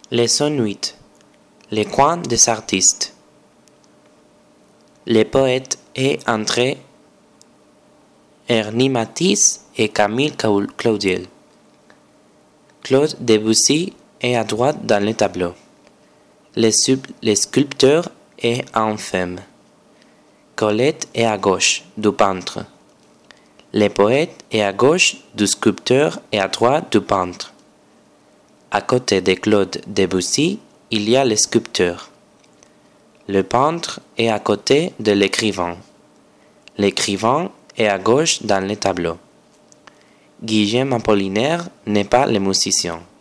Leçon 8. Les coins des artistes. Les poètes et André, Ernie Matisse et Camille Claudel. Claude Debussy est à droite dans le tableau. Les sculpteurs est en femme. Colette est à gauche du peintre. Le poète est à gauche du sculpteur et à droite du peintre. À côté de Claude Debussy, il y a le sculpteur. Le peintre est à côté de l'écrivain. L'écrivain est à gauche dans le tableau. Guillaume Apollinaire n'est pas le musicien.